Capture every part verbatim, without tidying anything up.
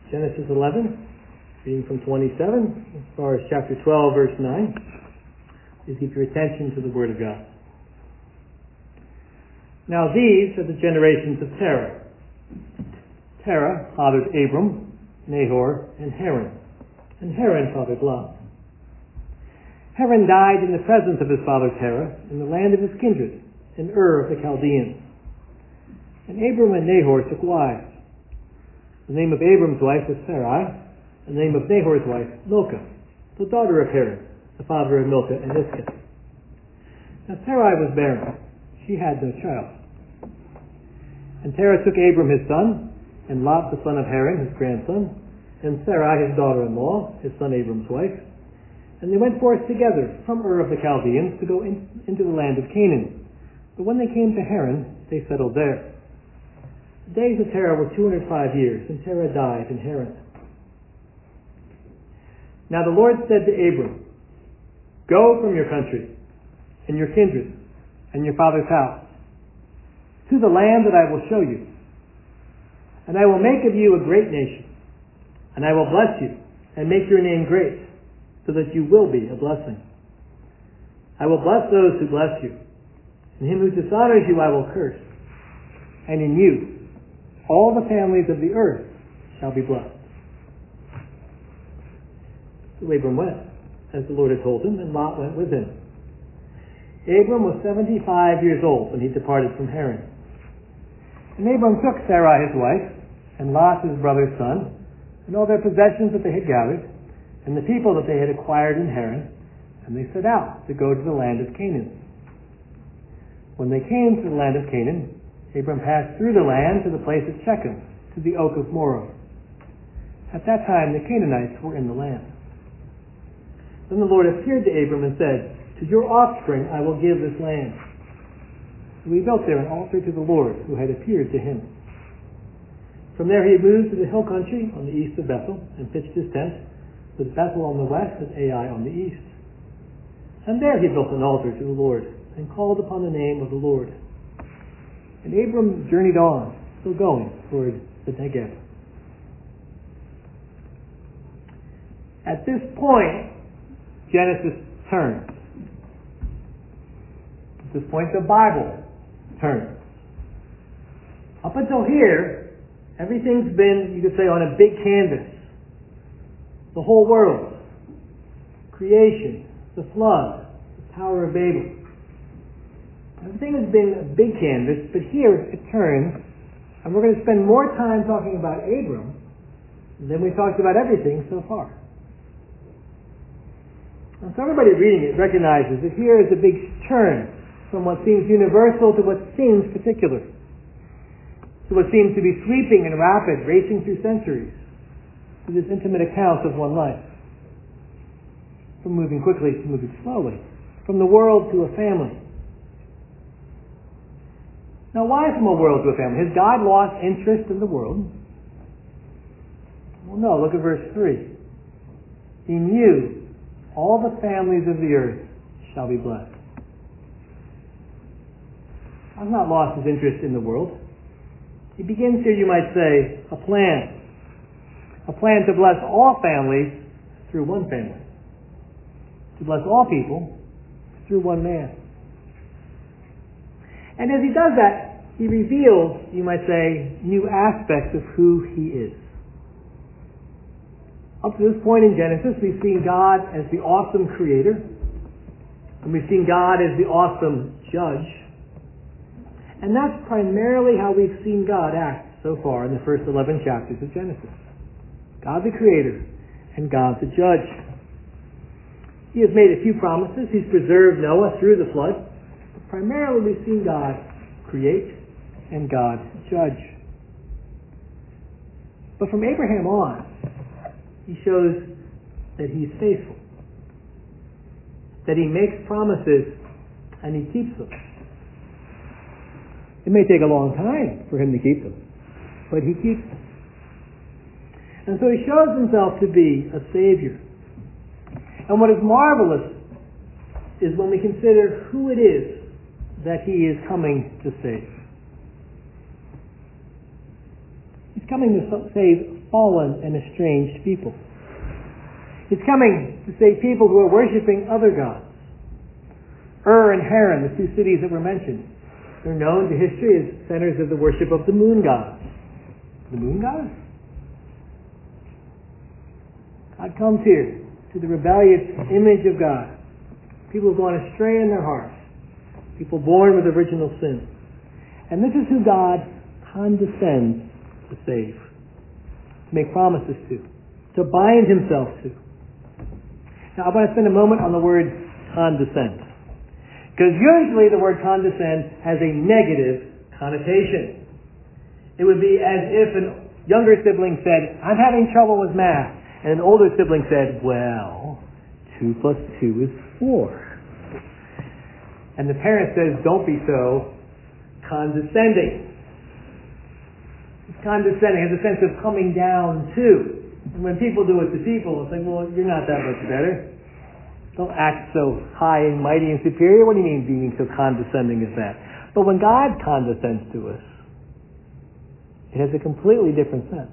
Genesis eleven, reading from twenty-seven, as far as chapter twelve, verse nine. Please keep your attention to the Word of God. Now these are the generations of Terah. Terah fathered Abram, Nahor, and Haran. And Haran fathered Lot. Haran died in the presence of his father Terah, in the land of his kindred, in Ur of the Chaldeans. And Abram and Nahor took wives. The name of Abram's wife was Sarai, and the name of Nahor's wife, Milcah, the daughter of Haran, the father of Milcah and Iscah. Now Sarai was barren. She had no child. And Terah took Abram his son, and Lot the son of Haran, his grandson, and Sarai his daughter-in-law, his son Abram's wife. And they went forth together from Ur of the Chaldeans to go in, into the land of Canaan. But when they came to Haran, they settled there. The days of Terah were two hundred five years, and Terah died in Haran. Now the Lord said to Abram, "Go from your country, and your kindred, and your father's house, to the land that I will show you. And I will make of you a great nation, and I will bless you, and make your name great, so that you will be a blessing. I will bless those who bless you, and him who dishonors you I will curse. And in you all the families of the earth shall be blessed." So Abram went, as the Lord had told him, and Lot went with him. Abram was seventy-five years old when he departed from Haran. And Abram took Sarai his wife, and Lot his brother's son, and all their possessions that they had gathered, and the people that they had acquired in Haran, and they set out to go to the land of Canaan. When they came to the land of Canaan, Abram passed through the land to the place of Shechem, to the oak of Moreh. At that time the Canaanites were in the land. Then the Lord appeared to Abram and said, "To your offspring I will give this land." So he built there an altar to the Lord, who had appeared to him. From there he moved to the hill country on the east of Bethel, and pitched his tent, with Bethel on the west and Ai on the east. And there he built an altar to the Lord, and called upon the name of the Lord. And Abram journeyed on, still going toward the Negev. At this point, Genesis turns. At this point, the Bible turns. Up until here, everything's been, you could say, on a big canvas. The whole world. Creation, the flood, the Tower of Babel. Everything has been a big canvas, but here it turns, and we're going to spend more time talking about Abram than we talked about everything so far. And so everybody reading it recognizes that here is a big turn from what seems universal to what seems particular, to what seems to be sweeping and rapid, racing through centuries, to this intimate account of one life. From moving quickly to moving slowly, from the world to a family. Now, why from a world to a family? Has God lost interest in the world? Well, no. Look at verse three. "In you, all the families of the earth shall be blessed." God's not lost his interest in the world. He begins here, you might say, a plan. A plan to bless all families through one family. To bless all people through one man. And as he does that, he reveals, you might say, new aspects of who he is. Up to this point in Genesis, we've seen God as the awesome creator, and we've seen God as the awesome judge. And that's primarily how we've seen God act so far in the first eleven chapters of Genesis. God the creator, and God the judge. He has made a few promises. He's preserved Noah through the flood. But primarily we've seen God create and God judge. But from Abraham on, he shows that he's faithful. That he makes promises and he keeps them. It may take a long time for him to keep them, but he keeps them. And so he shows himself to be a Savior. And what is marvelous is when we consider who it is that he is coming to save. He's coming to save fallen and estranged people. He's coming to save people who are worshiping other gods. Ur and Haran, the two cities that were mentioned, they're known to history as centers of the worship of the moon gods. The moon gods? God comes here to the rebellious image of God. People who've gone astray in their hearts. People born with original sin. And this is who God condescends to save, to make promises to, to bind himself to. Now I want to spend a moment on the word condescend. Because usually the word condescend has a negative connotation. It would be as if a younger sibling said, I'm having trouble with math. And an older sibling said, well, two plus two is four. And the parent says, don't be so condescending. It's condescending has a sense of coming down to. And when people do it to people, it's like, well, you're not that much better. Don't act so high and mighty and superior. What do you mean being so condescending as that? But when God condescends to us, it has a completely different sense.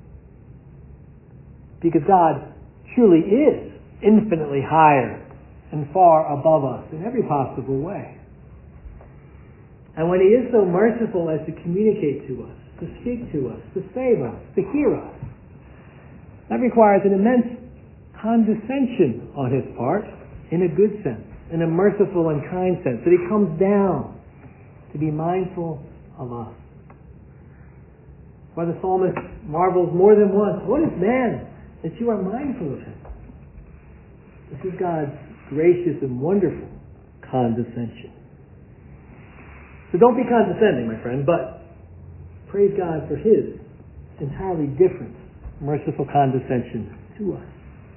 Because God truly is infinitely higher and far above us in every possible way. And when he is so merciful as to communicate to us, to speak to us, to save us, to hear us, that requires an immense condescension on his part, in a good sense, in a merciful and kind sense, that he comes down to be mindful of us. Why the psalmist marvels more than once, what is man that you are mindful of him? This is God's gracious and wonderful condescension. So don't be condescending, my friend, but praise God for his entirely different merciful condescension to us.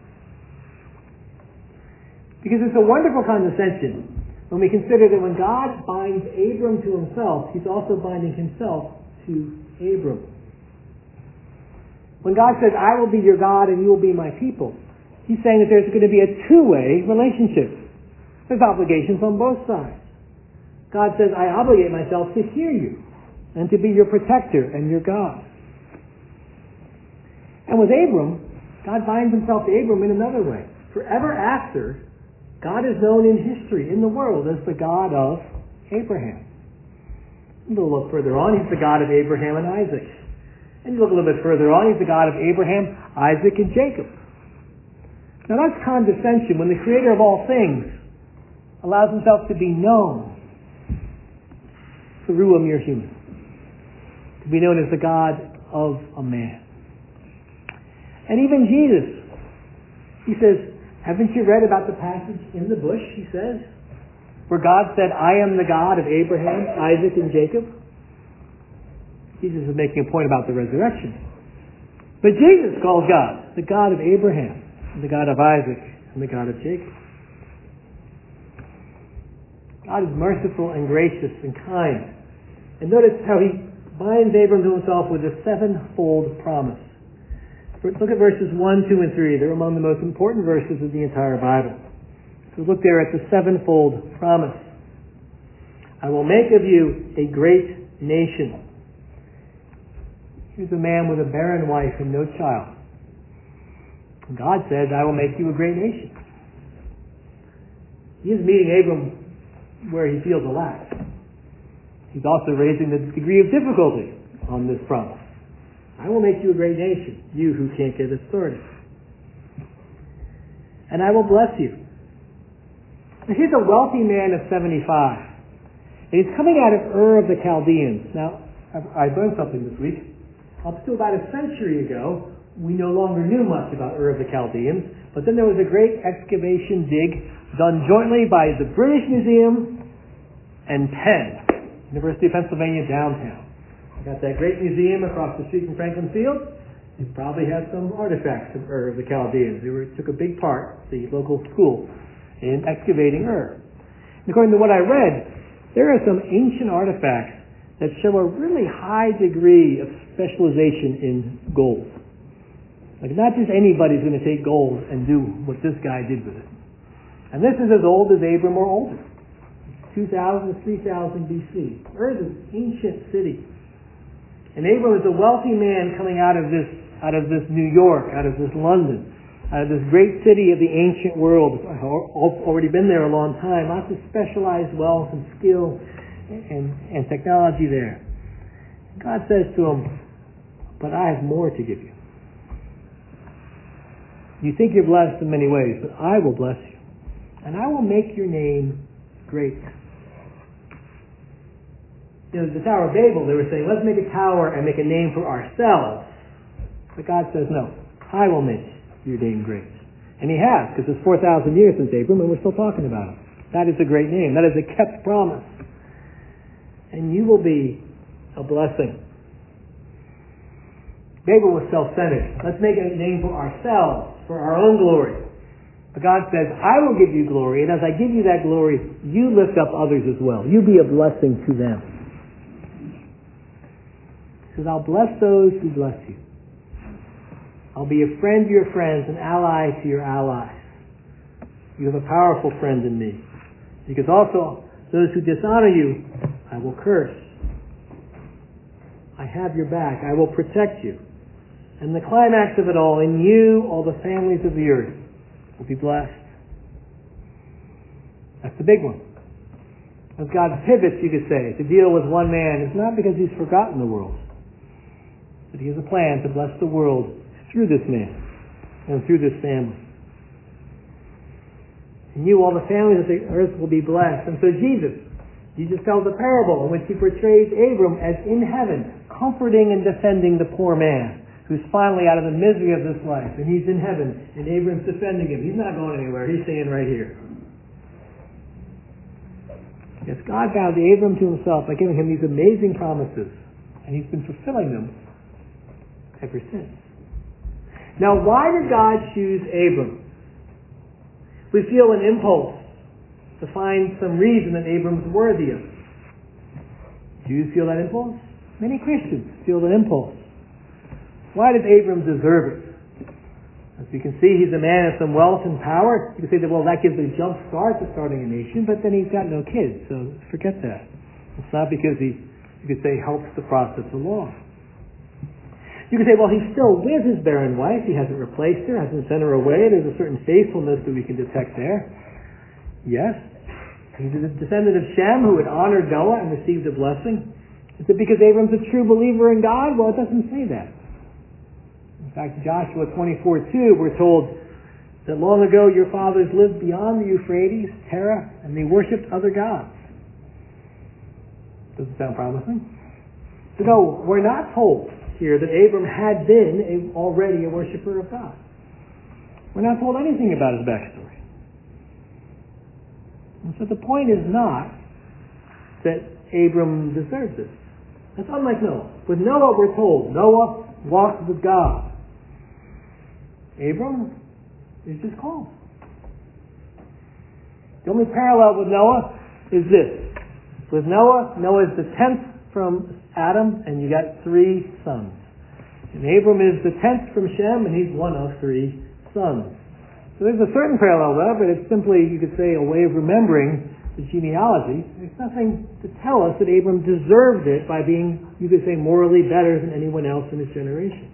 Because it's a wonderful condescension when we consider that when God binds Abram to himself, he's also binding himself to Abram. When God says, I will be your God and you will be my people, he's saying that there's going to be a two-way relationship. There's obligations on both sides. God says, I obligate myself to hear you and to be your protector and your God. And with Abram, God binds himself to Abram in another way. Forever after, God is known in history, in the world, as the God of Abraham. A little look further on, he's the God of Abraham and Isaac. And you look a little bit further on, he's the God of Abraham, Isaac, and Jacob. Now that's condescension when the creator of all things allows himself to be known through a mere human. To be known as the God of a man. And even Jesus, he says, haven't you read about the passage in the bush, he says, where God said, I am the God of Abraham, Isaac, and Jacob? Jesus is making a point about the resurrection. But Jesus calls God the God of Abraham, and the God of Isaac, and the God of Jacob. God is merciful and gracious and kind. And notice how he binds Abram to himself with a sevenfold promise. Look at verses one, two, and three. They're among the most important verses of the entire Bible. So look there at the sevenfold promise. I will make of you a great nation. Here's a man with a barren wife and no child. And God says, I will make you a great nation. He is meeting Abram where he feels a lack. He's also raising the degree of difficulty on this promise. I will make you a great nation, you who can't get it started. And I will bless you. Now, here's a wealthy man of seventy-five. And he's coming out of Ur of the Chaldeans. Now, I learned something this week. Up to about a century ago, we no longer knew much about Ur of the Chaldeans, but then there was a great excavation dig done jointly by the British Museum and Penn, University of Pennsylvania downtown. Got that great museum across the street from Franklin Field. It probably has some artifacts of Ur of the Chaldeans. They were, took a big part, the local school, in excavating Ur. And according to what I read, there are some ancient artifacts that show a really high degree of specialization in gold. Like not just anybody's going to take gold and do what this guy did with it. And this is as old as Abram or older. two thousand to three thousand B C. Ur is an ancient city. And Abram is a wealthy man coming out of this out of this New York, out of this London, out of this great city of the ancient world. I've already been there a long time. Lots of specialized wealth and skill and, and technology there. God says to him, but I have more to give you. You think you're blessed in many ways, but I will bless you. And I will make your name great. You know, the Tower of Babel, they were saying, let's make a tower and make a name for ourselves. But God says, no, I will make your name great. And he has, because it's four thousand years since Abram, and we're still talking about it. That is a great name. That is a kept promise. And you will be a blessing. Babel was self-centered. Let's make a name for ourselves, for our own glory. But God says, I will give you glory, and as I give you that glory, you lift up others as well. You be a blessing to them. He says, I'll bless those who bless you. I'll be a friend to your friends, an ally to your allies. You have a powerful friend in me. Because also, those who dishonor you, I will curse. I have your back. I will protect you. And the climax of it all, in you, all the families of the earth will be blessed. That's the big one. As God pivots, you could say, to deal with one man, it's not because he's forgotten the world, but he has a plan to bless the world through this man and through this family. And you, all the families of the earth will be blessed. And so Jesus, Jesus tells a parable in which he portrays Abram as in heaven, comforting and defending the poor man who's finally out of the misery of this life. And he's in heaven, and Abram's defending him. He's not going anywhere. He's staying right here. Yes, God bound Abram to himself by giving him these amazing promises, and he's been fulfilling them ever since. Now, why did God choose Abram? We feel an impulse to find some reason that Abram's worthy of. Do you feel that impulse? Many Christians feel that impulse. Why did Abram deserve it? As you can see, he's a man of some wealth and power. You can say that, well, that gives a jump start to starting a nation, but then he's got no kids, so forget that. It's not because he, you could say, helps the process along. You could say, well, he's still with his barren wife. He hasn't replaced her, hasn't sent her away. There's a certain faithfulness that we can detect there. Yes. He's a descendant of Shem who had honored Noah and received a blessing. Is it because Abram's a true believer in God? Well, it doesn't say that. In fact, Joshua twenty-four two, we're told that long ago your fathers lived beyond the Euphrates, Terah, and they worshipped other gods. Doesn't sound promising? So no, we're not told here that Abram had been a, already a worshiper of God. We're not told anything about his backstory. And so the point is not that Abram deserves it. That's unlike Noah. With Noah, we're told Noah walked with God. Abram is just called. The only parallel with Noah is this. With Noah, Noah is the tenth from Adam, and you got three sons. And Abram is the tenth from Shem, and he's one of three sons. So there's a certain parallel there, but it's simply, you could say, a way of remembering the genealogy. There's nothing to tell us that Abram deserved it by being, you could say, morally better than anyone else in his generation.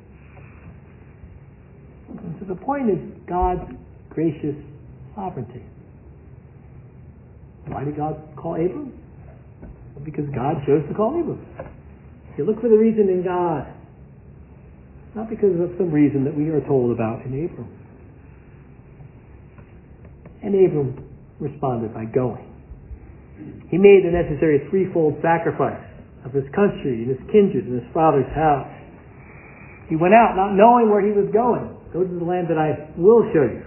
And so the point is God's gracious sovereignty. Why did God call Abram? Well, because God chose to call Abram. You look for the reason in God, not because of some reason that we are told about in Abram. And Abram responded by going. He made the necessary threefold sacrifice of his country and his kindred and his father's house. He went out not knowing where he was going. Go to the land that I will show you.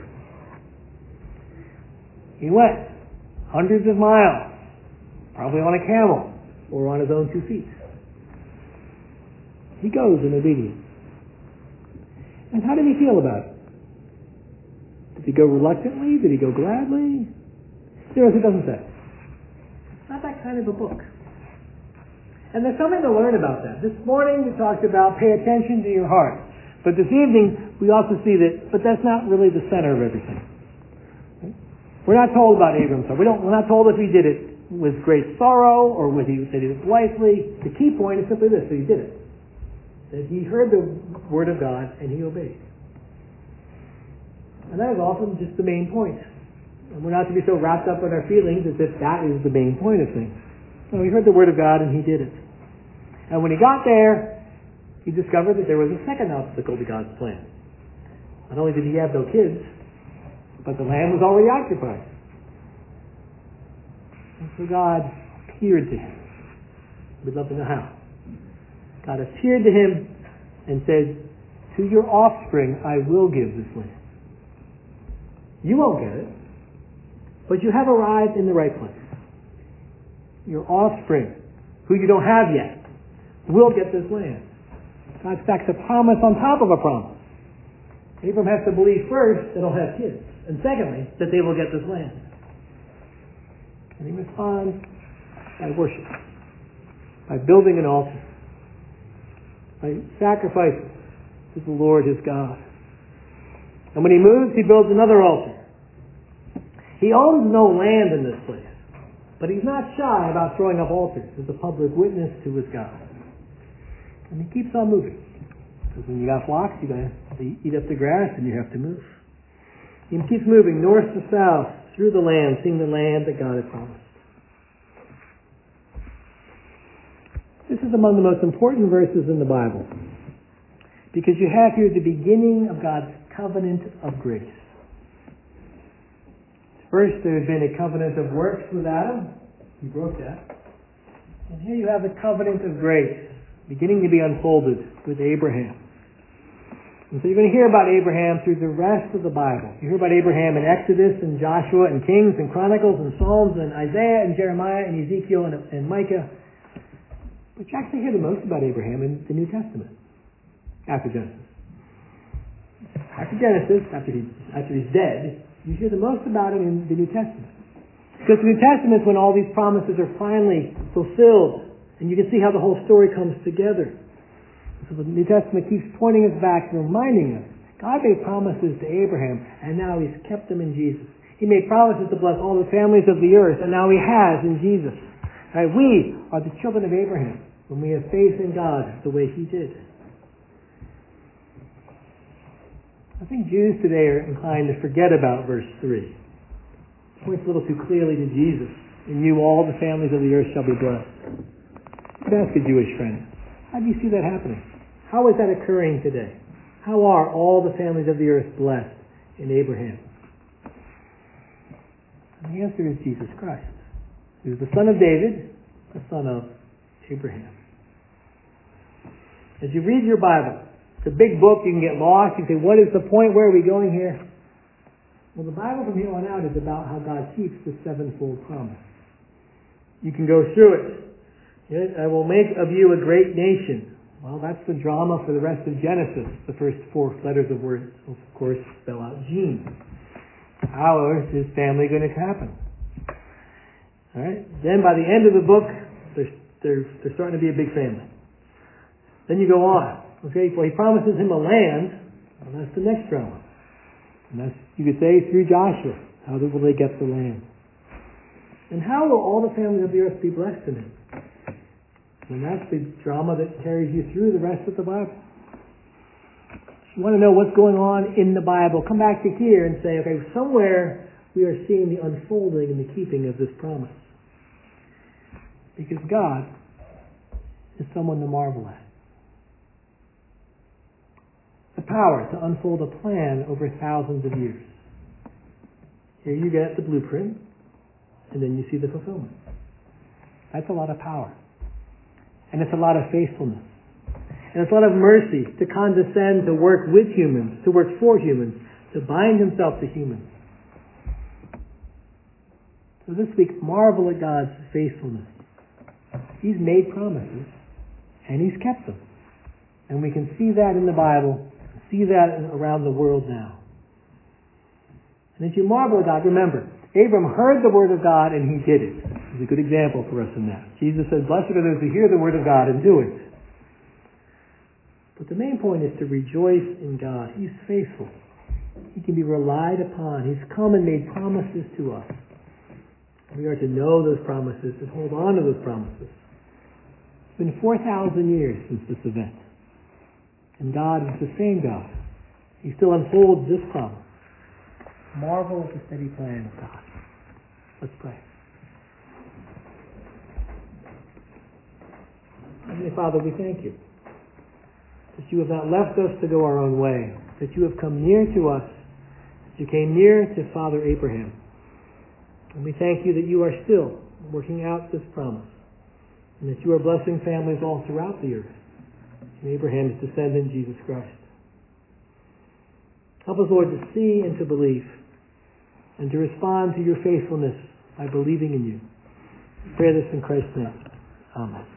He went hundreds of miles, probably on a camel or on his own two feet. He goes in obedience. And how did he feel about it? Did he go reluctantly? Did he go gladly? Seriously, it doesn't say. It's not that kind of a book. And there's something to learn about that. This morning we talked about pay attention to your heart. But this evening we also see that, but that's not really the center of everything. We're not told about Abram's heart. We don't, we're not told if he did it with great sorrow or whether he did it wisely. The key point is simply this, that he did it. that he heard the word of God and he obeyed. And that is often just the main point. And we're not to be so wrapped up in our feelings as if that is the main point of things. No, he heard the word of God and he did it. And when he got there, he discovered that there was a second obstacle to God's plan. Not only did he have no kids, but the land was already occupied. And so God appeared to him. We'd love to know how. God appeared to him and said, to your offspring I will give this land. You won't get it, but you have arrived in the right place. Your offspring, who you don't have yet, will get this land. God stacks a promise on top of a promise. Abram has to believe first that he'll have kids, and secondly, that they will get this land. And he responds by worship, by building an altar, by sacrificing to the Lord his God. And when he moves, he builds another altar. He owns no land in this place, but he's not shy about throwing up altars as a public witness to his God. And he keeps on moving. Because when you got flocks, you got to eat up the grass and you have to move. He keeps moving north to south through the land, seeing the land that God had promised. This is among the most important verses in the Bible, because you have here the beginning of God's covenant of grace. First, there had been a covenant of works with Adam. He broke that. And here you have the covenant of grace beginning to be unfolded with Abraham. And so you're going to hear about Abraham through the rest of the Bible. You hear about Abraham in Exodus and Joshua and Kings and Chronicles and Psalms and Isaiah and Jeremiah and Ezekiel and, and Micah. But you actually hear the most about Abraham in the New Testament, after Genesis. After Genesis, after, he, after he's dead, you hear the most about him in the New Testament. Because the New Testament is when all these promises are finally fulfilled, and you can see how the whole story comes together. So the New Testament keeps pointing us back and reminding us, God made promises to Abraham, and now he's kept them in Jesus. He made promises to bless all the families of the earth, and now he has in Jesus. Right? We are the children of Abraham when we have faith in God the way he did. I think Jews today are inclined to forget about verse three. It points a little too clearly to Jesus. In you all the families of the earth shall be blessed. I'd ask a Jewish friend, how do you see that happening? How is that occurring today? How are all the families of the earth blessed in Abraham? And the answer is Jesus Christ. He was the son of David, the son of Abraham. As you read your Bible, it's a big book, you can get lost, you can say, what is the point, where are we going here? Well, the Bible from here on out is about how God keeps the sevenfold promise. You can go through it. Yes, I will make of you a great nation. Well, that's the drama for the rest of Genesis. The first four letters of words, of course, spell out gene. How is his family going to happen? All right. Then by the end of the book, they're, they're, they're starting to be a big family. Then you go on. Okay, well, he promises him a land. Well, that's the next drama. And that's, you could say, through Joshua. How will they get the land? And how will all the families of the earth be blessed in him? And that's the drama that carries you through the rest of the Bible. If you want to know what's going on in the Bible, come back to here and say, okay, somewhere we are seeing the unfolding and the keeping of this promise. Because God is someone to marvel at. The power to unfold a plan over thousands of years. Here you get the blueprint, and then you see the fulfillment. That's a lot of power. And it's a lot of faithfulness. And it's a lot of mercy to condescend, to work with humans, to work for humans, to bind himself to humans. So this week, marvel at God's faithfulness. He's made promises, and he's kept them. And we can see that in the Bible, see that around the world now. And if you marvel at God, remember, Abram heard the word of God and he did it. It's a good example for us in that. Jesus said, blessed are those who hear the word of God and do it. But the main point is to rejoice in God. He's faithful. He can be relied upon. He's come and made promises to us. We are to know those promises and hold on to those promises. It's been four thousand years since this event. And God is the same God. He still unfolds this promise. Marvel at the steady plan of God. Let's pray. Heavenly Father, we thank you that you have not left us to go our own way, that you have come near to us, that you came near to Father Abraham. And we thank you that you are still working out this promise, and that you are blessing families all throughout the earth, and Abraham's descendant, Jesus Christ. Help us, Lord, to see and to believe, and to respond to your faithfulness by believing in you. We pray this in Christ's name. Amen.